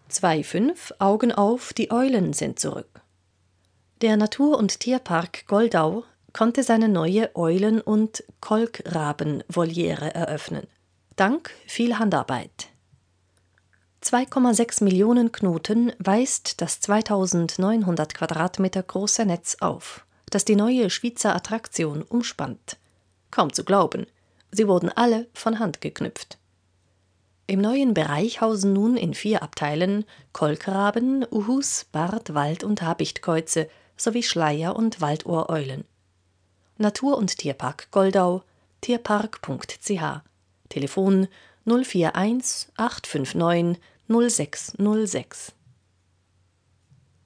2,5 Augen auf, die Eulen sind zurück. Der Natur- und Tierpark Goldau konnte seine neue Eulen- und Kolkraben-Voliere eröffnen. Dank viel Handarbeit. 2,6 Millionen Knoten weist das 2900 Quadratmeter große Netz auf, das die neue Schweizer Attraktion umspannt. Kaum zu glauben, sie wurden alle von Hand geknüpft. Im neuen Bereich hausen nun in 4 Abteilen Kolkraben, Uhus, Bart-, Wald- und Habichtkäuze sowie Schleier- und Waldohreulen. Natur- und Tierpark Goldau, tierpark.ch, Telefon 041 859 0606.